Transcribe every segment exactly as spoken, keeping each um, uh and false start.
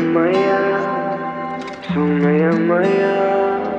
моя, сонная моя.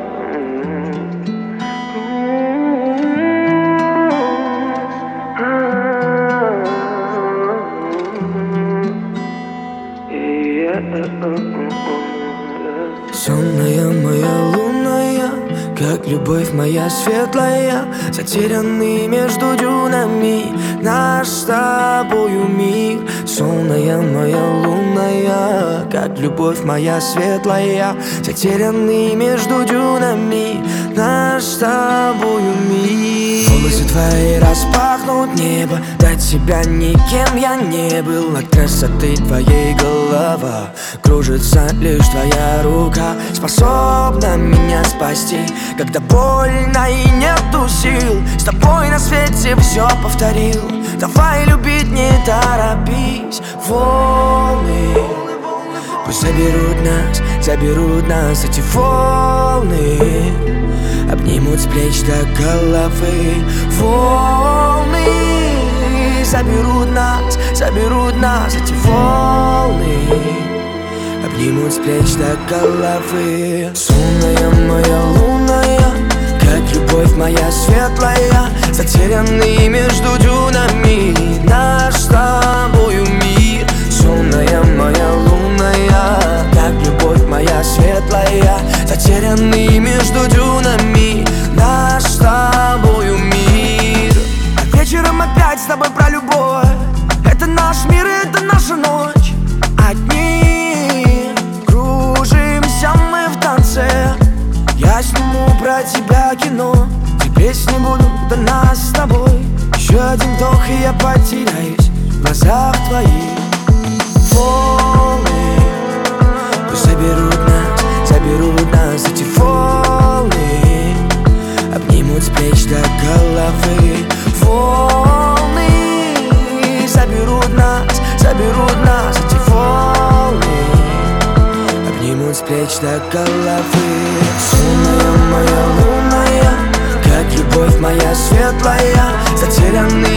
Сонная моя лунная, как любовь моя светлая, затерянный между дюнами наш с тобою мир. Сонная моя лунная, как любовь моя светлая, затерянный между дюнами наш с тобою мир. Волосы твои распахнут небо, до тебя никем я не был. От красоты твоей голова кружится лишь твоя рука, способна меня спасти, когда больно и нету сил. С тобой на свете все повторил. Давай любить, не торопись. Волны пусть заберут нас, заберут нас эти волны, обнимут с плеч до головы. Волны заберут нас, заберут нас эти волны, обнимут с плеч до головы. Сонная моя лунная, как любовь моя светлая, затерянный между дюнами наш с тобою мир. Сонная моя лунная, как любовь моя светлая, затерянный между дюнами наш с тобою мир. А вечером опять с тобой про любовь. Это наш мир, это наша ночь. Одни кружимся мы в танце. Я сниму про тебя кино, и песни будут до нас с тобой. Еще один вдох, и я потеряюсь в глазах твоих. Волны пусть заберут нас, заберут нас эти волны, обнимут с плеч до головы. Волны заберут нас, заберут нас эти волны, обнимут с плеч до головы. Сонная моя лунная, как любовь моя светлая, затерянный